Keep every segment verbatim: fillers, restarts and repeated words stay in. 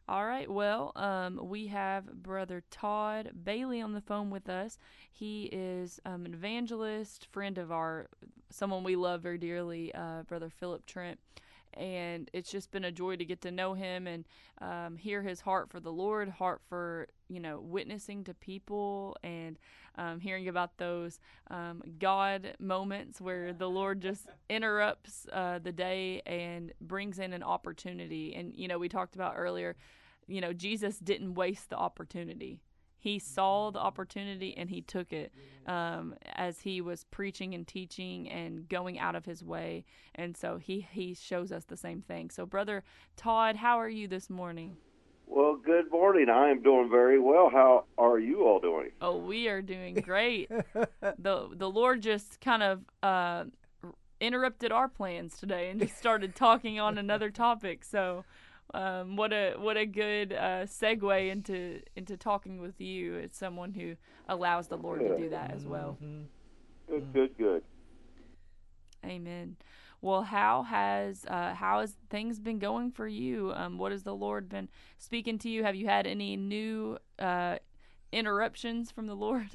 All right. Well, um, we have Brother Todd Bailey on the phone with us. He is um, an evangelist, friend of our, someone we love very dearly, uh, Brother Philip Trent. And it's just been a joy to get to know him and um, hear his heart for the Lord, heart for, you know, witnessing to people and um, hearing about those um, God moments where the Lord just interrupts uh, the day and brings in an opportunity. And, you know, we talked about earlier, you know, Jesus didn't waste the opportunity. He saw the opportunity and he took it um, as he was preaching and teaching and going out of his way. And so he, he shows us the same thing. So, Brother Todd, how are you this morning? Well, good morning. I am doing very well. How are you all doing? Oh, we are doing great. the The Lord just kind of uh, interrupted our plans today and just started talking on another topic. So, um, what a what a good uh, segue into into talking with you as someone who allows the Lord to Good, do that as well. good, good, good. Amen. Well, how has uh, how has things been going for you? Um, what has the Lord been speaking to you? Have you had any new uh, interruptions from the Lord?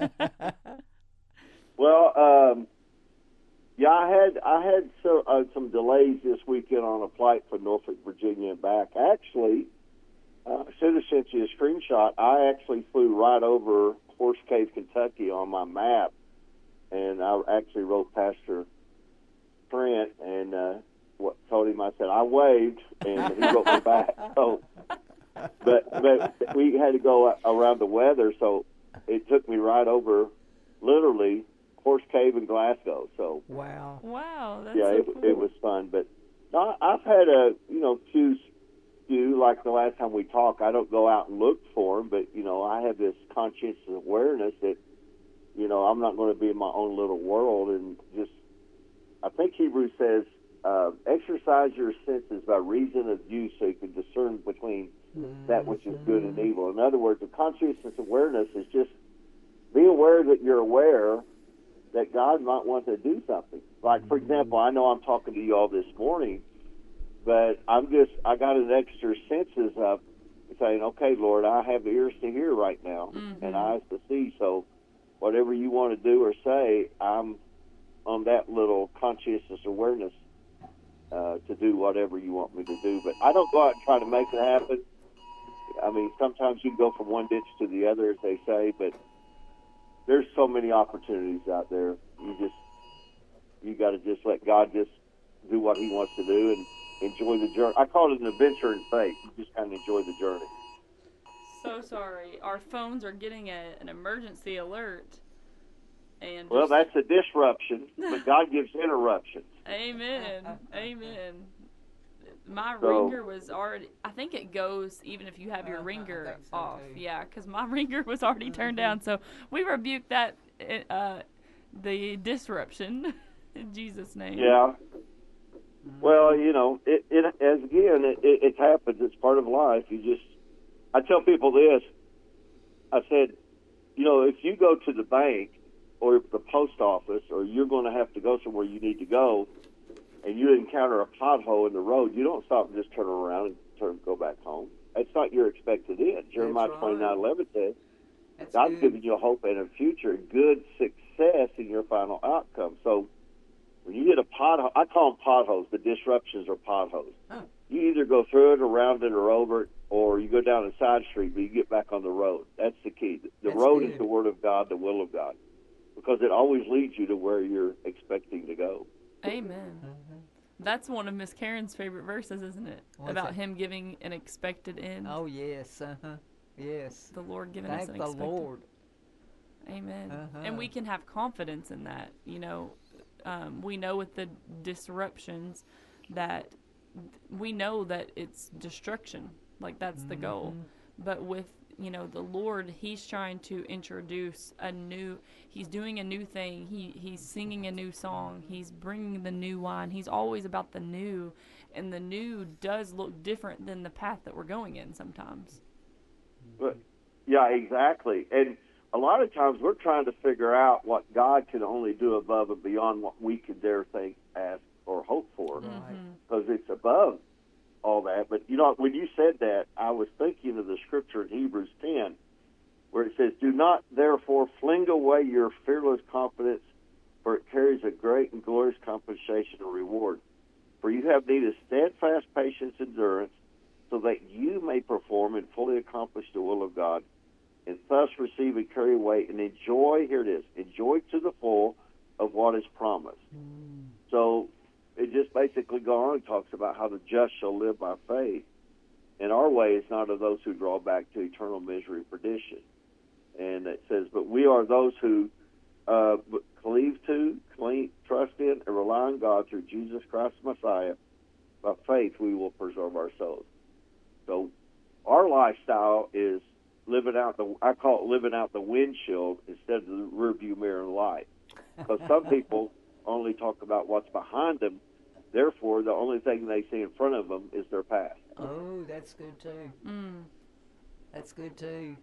Well, um, yeah, I had I had so, uh, some delays this weekend on a flight from Norfolk, Virginia, and back. Actually, uh, I should have sent you a screenshot. I actually flew right over Horse Cave, Kentucky, on my map, and I actually wrote Pastor Trent and uh, what told him. I said I waved, and he wrote me back. So, but but we had to go around the weather, so it took me right over, literally, Horse Cave in Glasgow. So Wow. Wow, that's yeah, so it, cool. it was fun. But I, I've had a you know few few like the last time we talked. I don't go out and look for them, but you know I have this conscious awareness that you know I'm not going to be in my own little world and just. I think Hebrews says, uh, exercise your senses by reason of use so you can discern between mm-hmm. that which is good and evil. In other words, a consciousness awareness is just be aware that you're aware that God might want to do something. Like, for example, I know I'm talking to you all this morning, but I'm just, I got an extra senses of saying, okay, Lord, I have ears to hear right now mm-hmm. and eyes to see. So whatever you want to do or say, I'm on that little consciousness awareness uh, to do whatever you want me to do. But I don't go out and try to make it happen. I mean, sometimes you go from one ditch to the other, as they say, but there's so many opportunities out there. You just, you got to just let God just do what he wants to do and enjoy the journey. I call it an adventure in faith. You just kind of enjoy the journey. So sorry. Our phones are getting a, an emergency alert. And well, just... that's a disruption, but God gives interruptions. Amen. Amen. My so, ringer was already, I think it goes even if you have your uh, ringer so off. Too. Yeah, because my ringer was already turned down. So we rebuke that, uh, the disruption in Jesus' name. Yeah. Well, you know, it, it as again, it, it, it happens. It's part of life. You just, I tell people this. I said, you know, if you go to the bank or the post office, or you're going to have to go somewhere you need to go, and you encounter a pothole in the road, you don't stop and just turn around and turn go back home. That's not your expected end. Jeremiah right. twenty-nine eleven says, That's God's good. Giving you a hope and a future, good success in your final outcome. So when you hit a pothole, I call them potholes. The disruptions are potholes. Huh. You either go through it, around it, or over it, or you go down a side street, but you get back on the road. That's the key. The That's road good. Is the Word of God, the will of God, because it always leads you to where you're expecting to go. Amen. Mm-hmm. That's one of Miss Karen's favorite verses, isn't it? What's About it? Him giving an expected end. Oh, yes. Uh-huh. Yes. The Lord giving Thank us an the expected. Lord. Amen. Uh-huh. And we can have confidence in that. You know, um, we know with the disruptions that we know that it's destruction. Like, that's mm-hmm. the goal. But with, you know, the Lord, he's trying to introduce a new, he's doing a new thing. He He's singing a new song. He's bringing the new wine. He's always about the new. And the new does look different than the path that we're going in sometimes. But, yeah, exactly. And a lot of times we're trying to figure out what God can only do above and beyond what we could dare think, ask, or hope for. Because mm-hmm. it's above all that. But, you know, when you said that, I was thinking of the scripture in Hebrews ten, where it says, do not therefore fling away your fearless confidence, for it carries a great and glorious compensation and reward. For you have need of steadfast patience, endurance, so that you may perform and fully accomplish the will of God, and thus receive and carry away and enjoy, here it is, enjoy to the full of what is promised. Mm. So it just basically goes on and talks about how the just shall live by faith. And our way is not of those who draw back to eternal misery and perdition. And it says, but we are those who uh, cleave to, clean, trust in, and rely on God through Jesus Christ Messiah. By faith, we will preserve our souls. So our lifestyle is living out the, I call it living out the windshield instead of the rearview mirror in life. Because some people only talk about what's behind them. Therefore, the only thing they see in front of them is their past. Oh, that's good too. Mm. That's good too.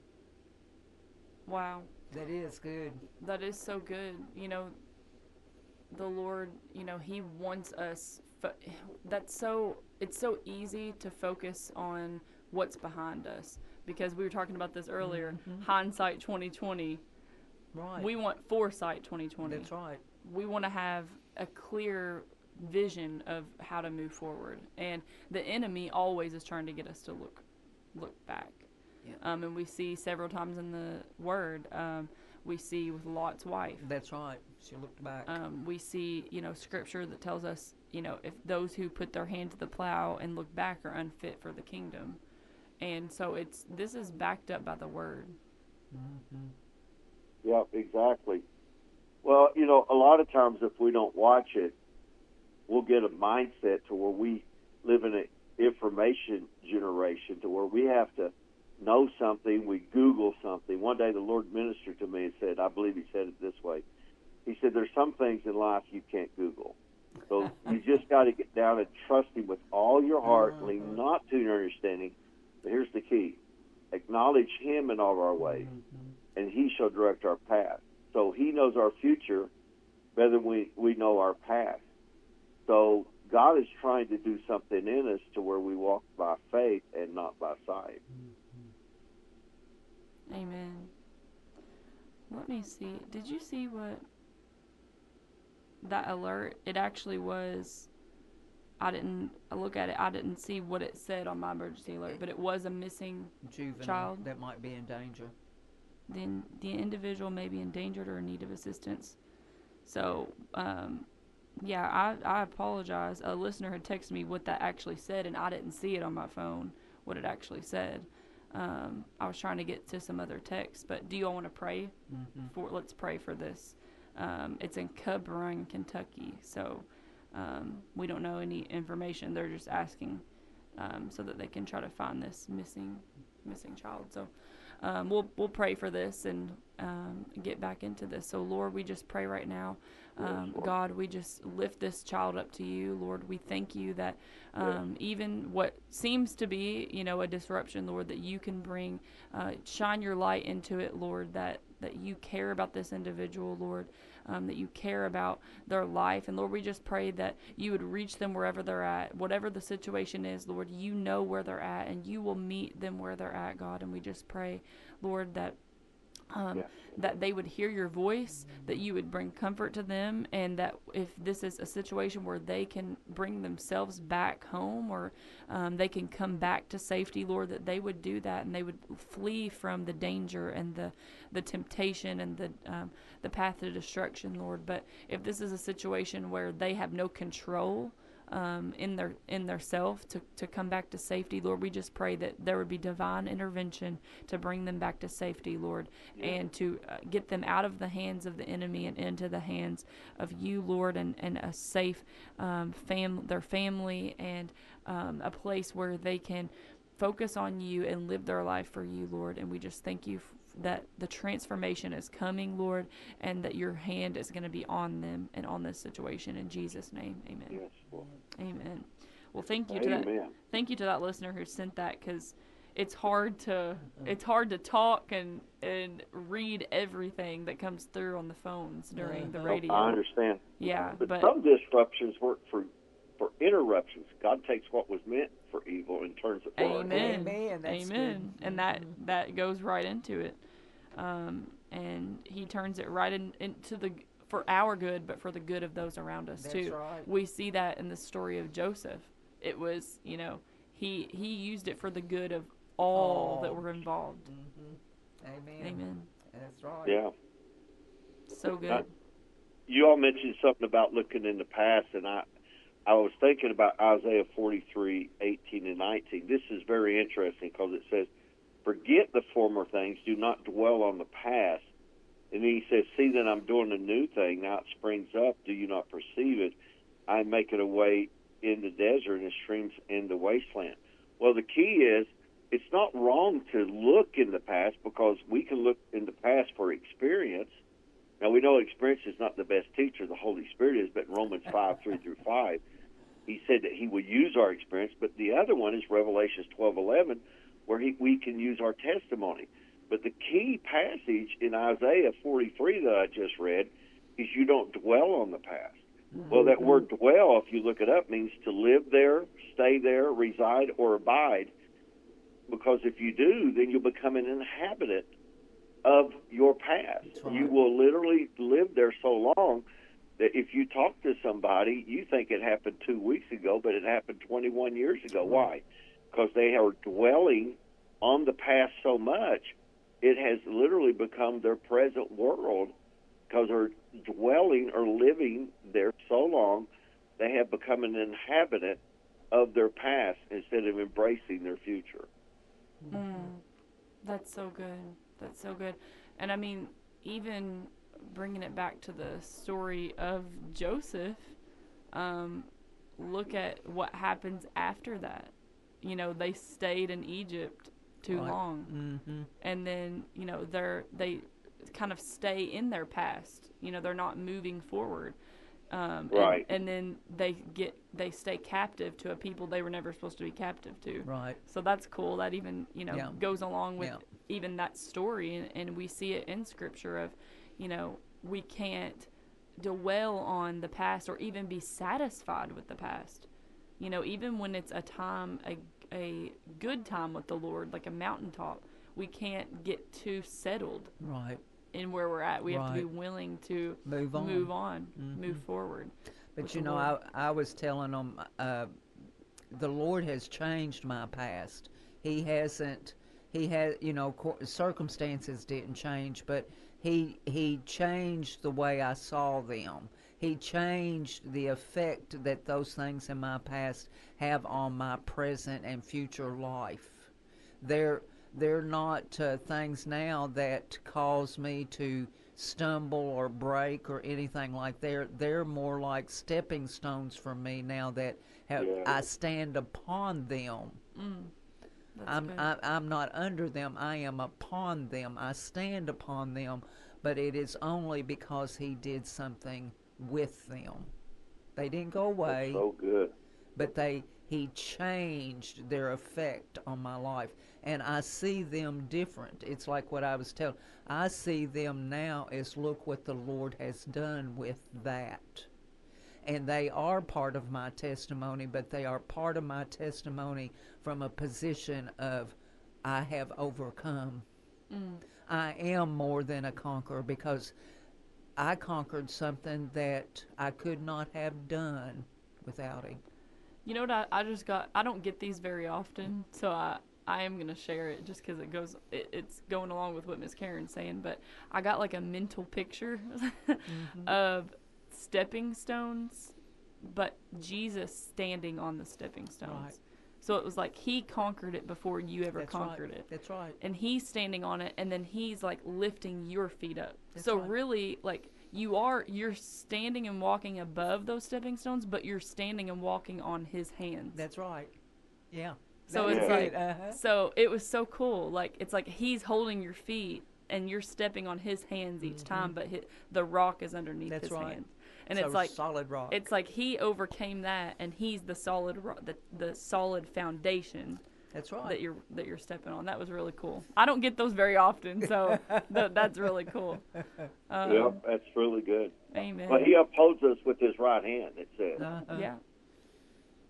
Wow. That is good. That is so good. You know, the Lord, you know, He wants us. Fo- that's so, it's so easy to focus on what's behind us. Because we were talking about this earlier, mm-hmm. hindsight twenty twenty. Right. We want foresight twenty twenty. That's right. We want to have a clear vision of how to move forward. And the enemy always is trying to get us to look look back. Yeah. Um, and we see several times in the Word, um, we see with Lot's wife. That's right. She looked back. Um, we see, you know, scripture that tells us, you know, if those who put their hand to the plow and look back are unfit for the kingdom. And so it's this is backed up by the Word. Mm-hmm. Yep, exactly. Well, you know, a lot of times if we don't watch it, we'll get a mindset to where we live in an information generation to where we have to know something, we Google something. One day the Lord ministered to me and said, I believe he said it this way. He said, there's some things in life you can't Google. So you just got to get down and trust him with all your heart, uh-huh. lean not to your understanding. But here's the key. Acknowledge him in all of our ways, mm-hmm. and he shall direct our path. So he knows our future better than we, we know our past. So God is trying to do something in us to where we walk by faith and not by sight. Mm-hmm. Amen. Let me see. Did you see what that alert? It actually was... I didn't I look at it. I didn't see what it said on my emergency alert, but it was a missing juvenile child that might be in danger. Then the individual may be endangered or in need of assistance. So, um, yeah, I, I apologize. A listener had texted me what that actually said, and I didn't see it on my phone, what it actually said. Um, I was trying to get to some other text, but do you all want to pray? Mm-hmm. For, let's pray for this. Um, it's in Cub Run, Kentucky, so... Um, we don't know any information. They're just asking um, so that they can try to find this missing missing child. So um, we'll we'll pray for this and um, get back into this. So Lord, we just pray right now. Um, God, we just lift this child up to you. Lord, we thank you that um, even what seems to be, you know, a disruption, Lord, that you can bring, uh, shine your light into it, Lord, that, that you care about this individual, Lord. Um, that you care about their life. And Lord, we just pray that you would reach them wherever they're at. Whatever the situation is, Lord, you know where they're at, and you will meet them where they're at, God. And we just pray, Lord, that um, yeah. that they would hear your voice, that you would bring comfort to them, and that if this is a situation where they can bring themselves back home or um, they can come back to safety, Lord, that they would do that and they would flee from the danger and the, the temptation and the um, the path to destruction, Lord. But if this is a situation where they have no control um, in their in their self to, to come back to safety, Lord, we just pray that there would be divine intervention to bring them back to safety, Lord, yeah. and to uh, get them out of the hands of the enemy and into the hands of you, Lord, and, and a safe um, fam their family and um, a place where they can focus on you and live their life for you, Lord. And we just thank you f- that the transformation is coming, Lord, and that your hand is going to be on them and on this situation. In Jesus' name, amen. Yes, Lord. Amen. Well, thank you Amen. to that. Thank you to that listener who sent that, because it's hard to it's hard to talk and and read everything that comes through on the phones during the radio. I understand. Yeah, but, but some disruptions work for for interruptions. God takes what was meant for evil and turns it for our good. Amen. Amen, that's Amen. good. And that that goes right into it. Um, and he turns it right in, into the for our good, but for the good of those around us That's too. right. We see that in the story of Joseph. It was, you know, he he used it for the good of all that All. were involved. Mm-hmm. Amen. Amen. That's right. Yeah. So good. Uh, You all mentioned something about looking in the past, and I, I was thinking about Isaiah forty-three, eighteen and nineteen. This is very interesting because it says, "Forget the former things, do not dwell on the past." And then he says, "See that I'm doing a new thing, now it springs up, do you not perceive it? I'm making a way in the desert and streams in the wasteland." Well, the key is, it's not wrong to look in the past because we can look in the past for experience. Now, we know experience is not the best teacher, the Holy Spirit is, but in Romans five, three through five, he said that he would use our experience. But the other one is Revelations twelve, eleven, where he, we can use our testimony. But the key passage in Isaiah forty-three that I just read is you don't dwell on the past. Mm-hmm. Well, that word dwell, if you look it up, means to live there, stay there, reside, or abide. Because if you do, then you'll become an inhabitant of your past. Right. You will literally live there so long that if you talk to somebody, you think it happened two weeks ago, but it happened twenty-one years ago. Why? Because they are dwelling on the past so much, it has literally become their present world because they're dwelling or living there so long, they have become an inhabitant of their past instead of embracing their future. Mm, that's so good. That's so good. And I mean, even bringing it back to the story of Joseph, um, look at what happens after that. You know, they stayed in Egypt too Right. long. Mm-hmm. And then, you know, they're, they kind of stay in their past. You know, they're not moving forward. Um, Right. And, and then they get they stay captive to a people they were never supposed to be captive to. Right. So that's cool. That even, you know, Yeah. goes along with Yeah. even that story. And, and we see it in Scripture of, you know, we can't dwell on the past or even be satisfied with the past. You know, even when it's a time, a, a good time with the Lord, like a mountaintop, we can't get too settled Right. in where we're at. We have to be Right. willing to Move on. move on, Mhm. move forward. But with you the know, Lord. I I was telling them, uh, the Lord has changed my past. He hasn't. He has, you know, co- circumstances didn't change, but he he changed the way I saw them. He changed the effect that those things in my past have on my present and future life. They're they're not uh, things now that cause me to stumble or break or anything like they're they're more like stepping stones for me now that have, Yeah. I stand upon them. Mm, that's I'm good. I, I'm not under them. I am upon them. I stand upon them, but it is only because he did something with them. They didn't go away, That's so good. but they he changed their effect on my life, and I see them different. It's like what I was telling. I see them now as, look what the Lord has done with that. And they are part of my testimony, but they are part of my testimony from a position of, I have overcome. Mm. I am more than a conqueror because I conquered something that I could not have done without him. You know what? I, I just got. I don't get these very often, so I I am gonna share it just because it goes. It, it's going along with what Miss Karen's saying. But I got like a mental picture Mm-hmm. of stepping stones, but Jesus standing on the stepping stones. Right. So it was like he conquered it before you ever That's conquered right. it. That's right. And he's standing on it, and then he's like lifting your feet up. That's so right. really, like you are, you're standing and walking above those stepping stones, but you're standing and walking on his hands. That's right. Yeah. So That's it's Yeah. like, good. Uh-huh. so it was so cool. Like it's like he's holding your feet, and you're stepping on his hands each Mhm. time, but hi the rock is underneath That's his right. hands. And So it's like solid rock. it's like he overcame that, and he's the solid, ro- the the solid foundation. That's right. that you're that you're stepping on. That was really cool. I don't get those very often, so th- that's really cool. Um, Yep, that's really good. Amen. But he upholds us with his right hand, it says. Uh-huh. Yeah.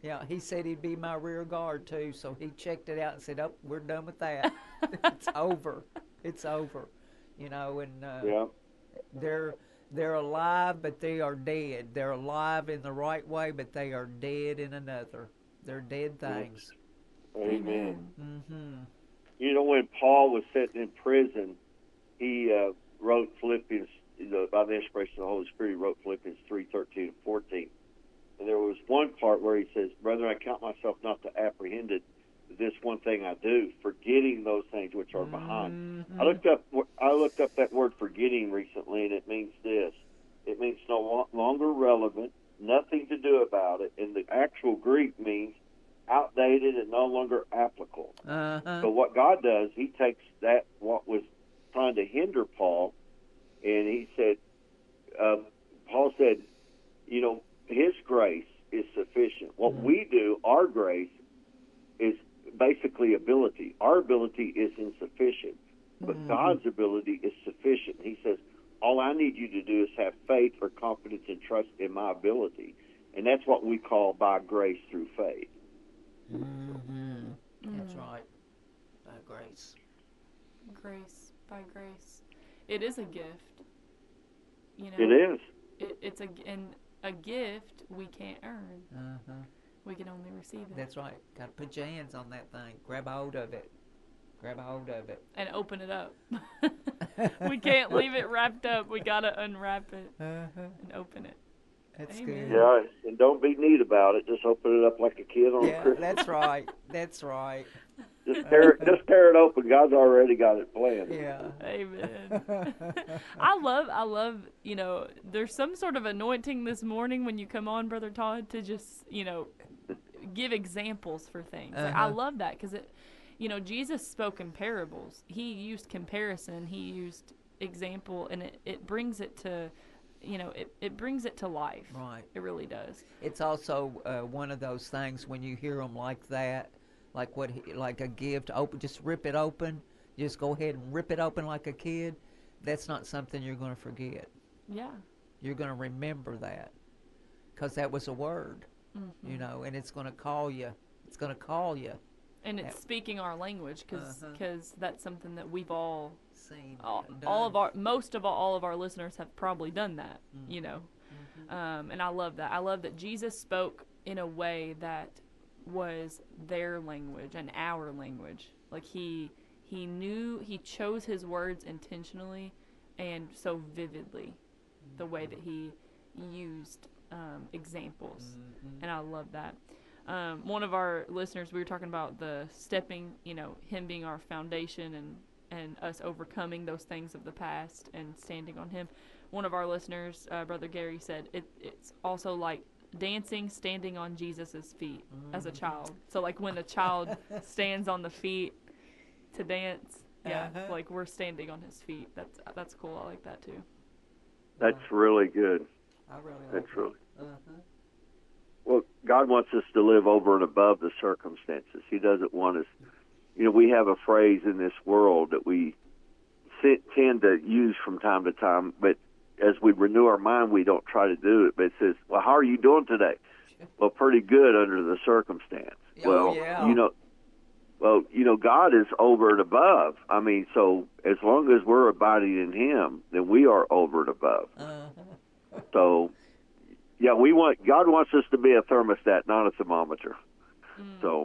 Yeah, he said he'd be my rear guard too, so he checked it out and said, "Oh, we're done with that. It's over. It's over." You know, and uh, Yeah. they're they're alive, but they are dead. They're alive in the right way, but they are dead in another. They're dead things. Amen. Mm-hmm. You know, when Paul was sitting in prison, he uh, wrote Philippians, you know, by the inspiration of the Holy Spirit, he wrote Philippians three, thirteen, and fourteen. And there was one part where he says, "Brethren, I count myself not to apprehend it, but this one thing I do, forgetting those things which are behind." Mm-hmm. I looked up I looked up that word forgetting recently, and it means this. It means no lo- longer relevant, nothing to do about it. And the actual Greek means outdated and no longer applicable. Uh-huh. So what God does, he takes that, what was trying to hinder Paul, and he said, uh, Paul said, you know, his grace is sufficient. What Mm. we do, our grace, is basically ability. Our ability is insufficient, but Mhm. God's ability is sufficient. He says, all I need you to do is have faith or confidence and trust in my ability. And that's what we call by grace through faith. Mm-hmm. That's Mm. right. By grace. Grace by grace. It is a gift. You know, It is. It, it's a and a gift we can't earn. Uh-huh. We can only receive it That's right. Got to put your hands on that thing. Grab a hold of it. Grab a hold of it. and open it up. We can't leave it wrapped up. We gotta unwrap it Uh-huh. and open it. That's Amen. good. Yeah, and don't be neat about it. Just open it up like a kid on Yeah, Christmas. that's right. That's right. Just tear it, just tear it open. God's already got it planned. Yeah. Amen. I love, I love, you know, there's some sort of anointing this morning when you come on, Brother Todd, to just, you know, give examples for things. Like, I Uh-huh. love that because it, you know, Jesus spoke in parables. He used comparison. He used example, and it, it brings it to, you know, it, it brings it to life. Right. It really does. It's also uh, one of those things when you hear them like that, like what, he, like a gift. Open, just rip it open. Just go ahead and rip it open like a kid. That's not something you're going to forget. Yeah. You're going to remember that, because that was a word, Mm-hmm. you know, and it's going to call you. It's going to call you. And it's Yeah. speaking our language because Uh-huh. that's something that we've all, Seen. all, done. all of our, most of all, all of our listeners have probably done that, Mm. you know. Mhm. Um, and I love that. I love that Jesus spoke in a way that was their language and our language. Like he he knew, he chose his words intentionally and so vividly, the way that he used um, examples. Mhm. And I love that. Um, one of our listeners, we were talking about the stepping, you know, him being our foundation and, and us overcoming those things of the past and standing on him. One of our listeners, uh, Brother Gary, said it, it's also like dancing, standing on Jesus's feet as a child. So like when a child stands on the feet to dance, yeah, Uh-huh. like we're standing on his feet. That's that's cool. I like that too. That's really good. I really like That's that. really. Uh-huh. Well, God wants us to live over and above the circumstances. He doesn't want us. You know, we have a phrase in this world that we sit, tend to use from time to time, but as we renew our mind, we don't try to do it. But it says, "Well, how are you doing today?" Well, pretty good under the circumstance. Oh, well, yeah. you know, well, you know, God is over and above. I mean, so as long as we're abiding in Him, then we are over and above. Uh-huh. So, yeah, we want God wants us to be a thermostat, not a thermometer. Mm. So,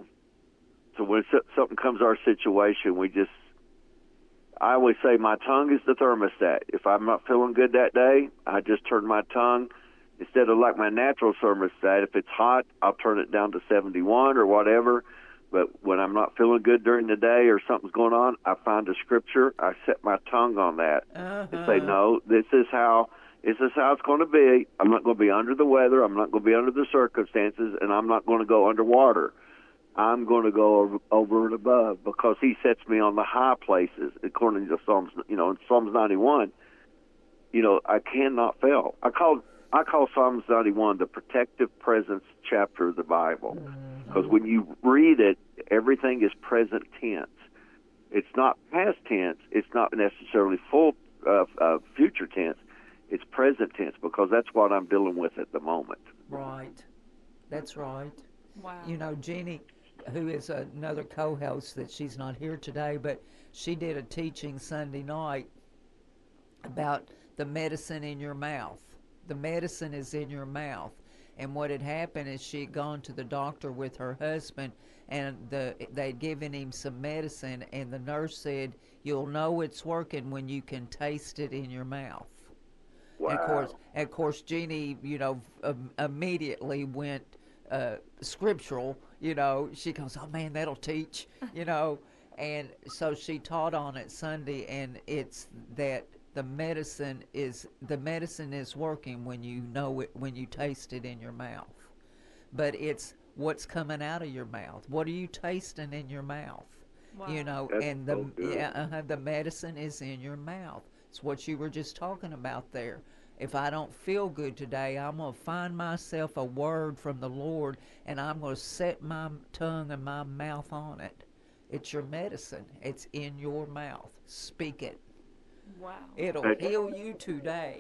so when so- something comes our situation, we just, I always say my tongue is the thermostat. If I'm not feeling good that day, I just turn my tongue, instead of like my natural thermostat, if it's hot, I'll turn it down to seventy-one or whatever. But when I'm not feeling good during the day or something's going on, I find a scripture, I set my tongue on that Uh-huh. and say, no, this is how this is how it's going to be. I'm not going to be under the weather. I'm not going to be under the circumstances, and I'm not going to go underwater. I'm going to go over, over and above, because He sets me on the high places, according to Psalms. You know, in Psalms ninety-one, you know, I cannot fail. I call I call Psalms ninety-one the protective presence chapter of the Bible, because when you read it, everything is present tense. It's not past tense. It's not necessarily full uh, uh, future tense. It's present tense, because that's what I'm dealing with at the moment. Right. That's right. Wow. You know, Jeannie, who is another co-host that she's not here today, but she did a teaching Sunday night about the medicine in your mouth. The medicine is in your mouth. And what had happened is she had gone to the doctor with her husband, and the they'd given him some medicine, and the nurse said, "You'll know it's working when you can taste it in your mouth." Wow. And of course, and of course, Jeannie, you know, um, immediately went uh, scriptural. You know, she goes, "Oh man, that'll teach." You know, and so she taught on it Sunday, and it's that the medicine is the medicine is working when you know it, when you taste it in your mouth. But it's what's coming out of your mouth. What are you tasting in your mouth? Wow. You know, That's and the so good. yeah, uh, the medicine is in your mouth. It's what you were just talking about there. If I don't feel good today, I'm going to find myself a word from the Lord, and I'm going to set my tongue and my mouth on it. It's your medicine. It's in your mouth. Speak it. Wow. It'll But- heal you today.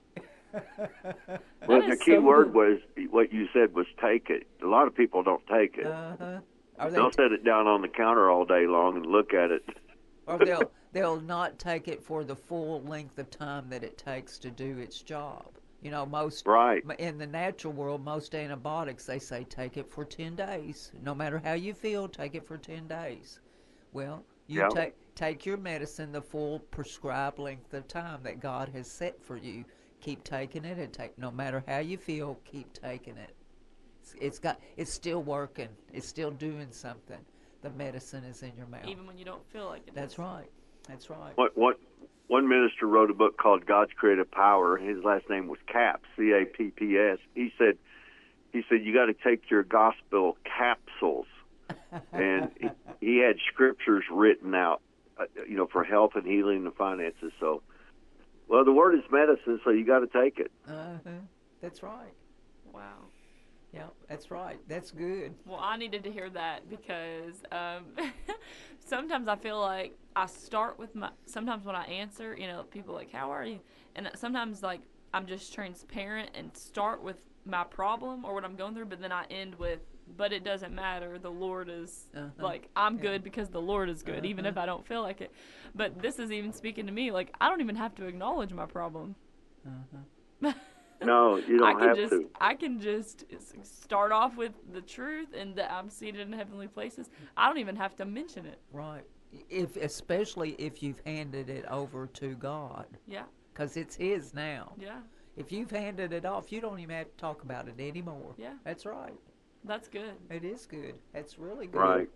Well, That the is key so word good. was what you said was take it. A lot of people don't take it. Uh-huh. Or, they, They'll set it down on the counter all day long and look at it. or they'll they'll not take it for the full length of time that it takes to do its job. You know, most Right. in the natural world, most antibiotics, they say take it for ten days. No matter how you feel, take it for ten days. Well, you Yeah. take take your medicine the full prescribed length of time that God has set for you. Keep taking it, and take no matter how you feel, keep taking it. It's, it's got it's still working. It's still doing something. The medicine is in your mouth. Even when you don't feel like it. That's is. right. That's right. What what one minister wrote a book called God's Creative Power. His last name was Capps, C A P P S. He said he said you got to take your gospel capsules, and he, he had scriptures written out, uh, you know, for health and healing and finances. So, well, the word is medicine, so you got to take it. Uh-huh. That's right. Wow. Yeah, that's right. That's good. Well, I needed to hear that because um, sometimes I feel like I start with my. Sometimes when I answer, you know, people are like, "How are you?" And sometimes like I'm just transparent and start with my problem or what I'm going through, but then I end with, "But it doesn't matter. The Lord is Uh-huh. like I'm Yeah. good because the Lord is good, even Uh-huh. if I don't feel like it." But this is even speaking to me. Like I don't even have to acknowledge my problem. Uh-huh. No, you I don't can have just to. I can just s- start off with the truth and that I'm seated in heavenly places. I don't even have to mention it. Right. If especially if you've handed it over to God, Yeah, because it's His now. yeah, If you've handed it off, you don't even have to talk about it anymore. yeah. That's right. That's good. It is good. That's really good. Right.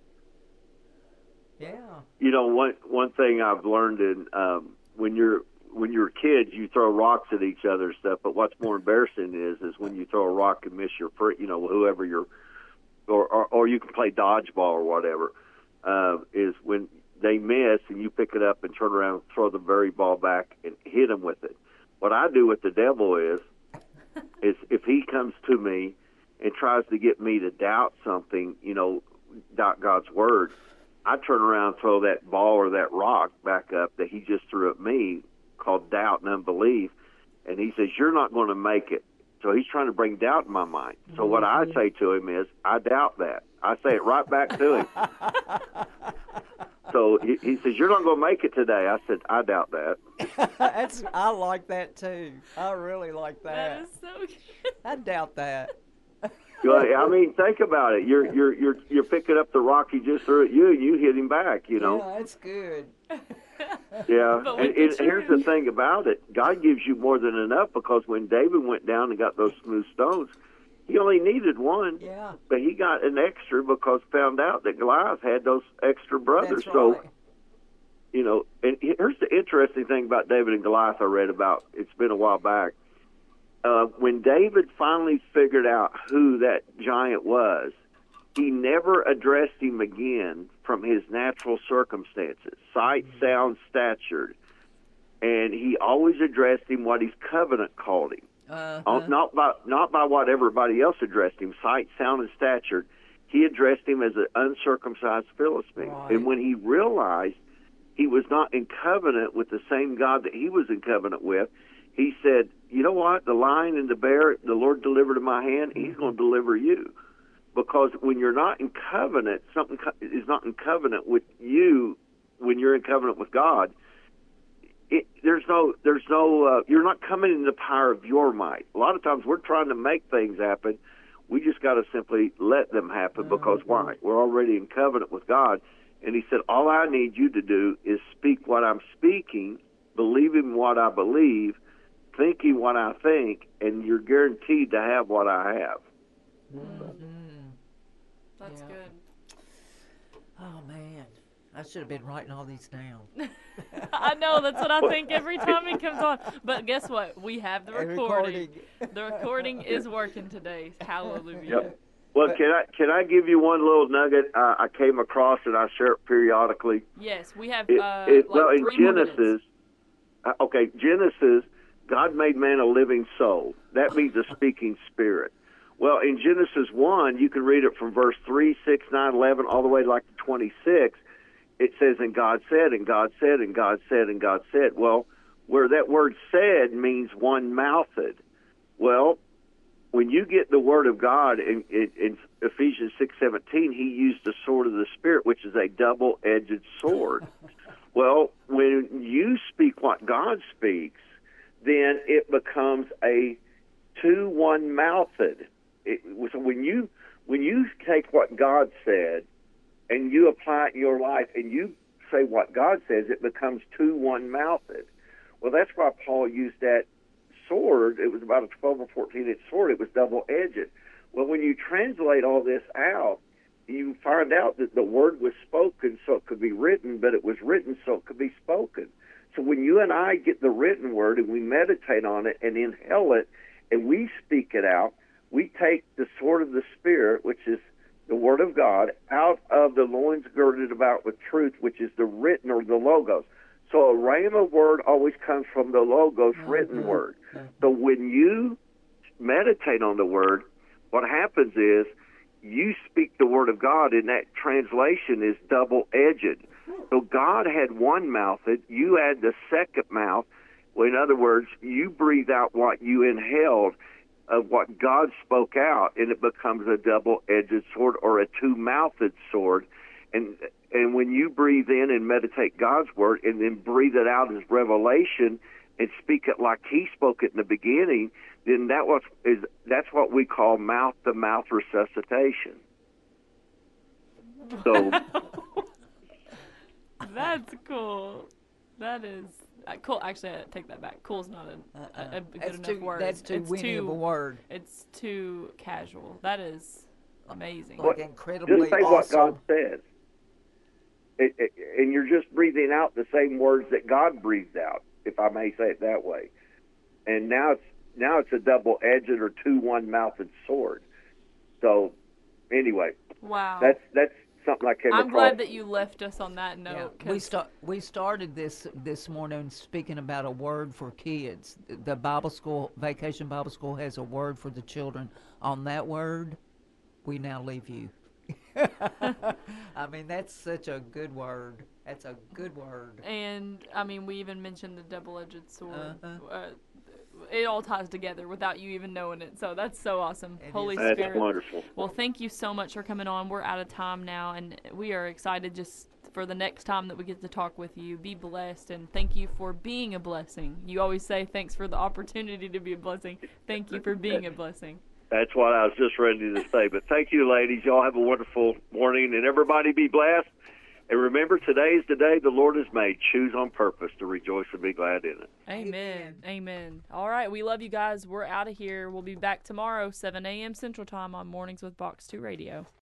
Yeah. You know, one one thing I've learned in um, when you're when you're kids, you throw rocks at each other and stuff. But what's more embarrassing is is when you throw a rock and miss your friend, you know, whoever you're, or or, or you can play dodgeball or whatever. Uh, is when they miss and you pick it up and turn around and throw the very ball back and hit them with it. What I do with the devil is, is if he comes to me and tries to get me to doubt something, you know, doubt God's word, I turn around and throw that ball or that rock back up that he just threw at me, called doubt and unbelief, and he says, "You're not going to make it." So he's trying to bring doubt in my mind. So what I say to him is, "I doubt that." I say it right back to him. So he, he says, "You're not going to make it today." I said, "I doubt that." That's I like that too. I really like That that. is so good. I doubt that. Well, I mean, think about it. You're you're you're you're picking up the rock he just threw at you, and you hit him back. You know. Yeah, that's good. Yeah, But and, with the and here's the truth. thing about it: God gives you more than enough, because when David went down and got those smooth stones, he only needed one, Yeah, but he got an extra because found out that Goliath had those extra brothers. that's So right. you know, and here's the interesting thing about David and Goliath. I read about. It's been a while back. Uh, when David finally figured out who that giant was, he never addressed him again from his natural circumstances, sight, sound, stature. And he always addressed him what his covenant called him. Uh-huh. Uh, not by not by what everybody else addressed him, sight, sound, and stature. He addressed him as an uncircumcised Philistine. Right. And when he realized he was not in covenant with the same God that he was in covenant with, he said, "You know what? The lion and the bear, the Lord delivered in my hand. He's going to deliver you." because when you're not in covenant, something co- is not in covenant with you. When you're in covenant with God, it, there's no, there's no, uh, you're not coming in the power of your might. A lot of times we're trying to make things happen. We just got to simply let them happen because why? We're already in covenant with God. And he said, all I need you to do is speak what I'm speaking, believing what I believe, thinking what I think, and you're guaranteed to have what I have. Mm-hmm. That's Yeah. good. Oh, man. I should have been writing all these down. I know, that's what I think every time he comes on. But guess what? We have the A recording. recording. The recording is working today. Hallelujah. Yep. Well, But- can I can I give you one little nugget uh, I came across, and I share it periodically? Yes, we have It, uh, it, like well, in three more minutes. Genesis, uh, okay, Genesis, God made man a living soul. That means a speaking spirit. Well, in Genesis one, you can read it from verse three, six, nine, eleven, all the way to like to twenty-six. It says, and God said, and God said, and God said, and God said. Well, where that word said means one-mouthed. Well, when you get the word of God in, in, in Ephesians six seventeen, he used the sword of the Spirit, which is a double-edged sword. Well, when you speak what God speaks, then it becomes a two one-mouthed. It, so when you when you take what God said and you apply it in your life and you say what God says, it becomes two one-mouthed. Well, that's why Paul used that sword. It was about a twelve or fourteen inch sword. It was double-edged. Well, when you translate all this out, you find out that the word was spoken so it could be written, but it was written so it could be spoken. So when you and I get the written word and we meditate on it and inhale it and we speak it out, we take the sword of the Spirit, which is the word of God, out of the loins girded about with truth, which is the written or the logos. So a rhema word always comes from the logos, written Mm-hmm. word. So when you meditate on the word, what happens is you speak the word of God, and that translation is double-edged. So God had one mouth, you had the second mouth. Well, in other words, you breathe out what you inhaled of what God spoke out, and it becomes a double-edged sword or a two-mouthed sword. And and when you breathe in and meditate God's word and then breathe it out as revelation and speak it like he spoke it in the beginning, then that was is that's what we call mouth-to-mouth resuscitation. So That's cool. That is uh, cool. Actually, I take that back. Cool's not a, a, Uh-uh. a good That's enough too, word. That's too it's winny too, of a word. It's too casual. That is amazing. Like What- incredibly just say awesome. what God says. It, it, and you're just breathing out the same words that God breathed out, if I may say it that way. And now it's now it's a double-edged or two one-mouthed sword. So, anyway, Wow. that's that's something I came I'm across. glad that you left us on that Yeah, note. we 'cause- start. We started this this morning speaking about a word for kids. The Bible school, Vacation Bible School, has a word for the children. On that word, we now leave you. I mean, that's such a good word. That's a good word. And I mean, we even mentioned the double-edged sword. Uh-huh. Uh, it all ties together without you even knowing it. So that's so awesome. It Holy is. That's Spirit. wonderful. Well, thank you so much for coming on. We're out of time now, and we are excited just for the next time that we get to talk with you. Be blessed, and thank you for being a blessing. You always say thanks for the opportunity to be a blessing. Thank you for being a blessing. That's what I was just ready to say. But thank you, ladies. Y'all have a wonderful morning, and everybody be blessed. And remember, today is the day the Lord has made. Choose on purpose to rejoice and be glad in it. Amen. Amen. All right. We love you guys. We're out of here. We'll be back tomorrow, seven a.m. Central Time on Mornings with Box two Radio.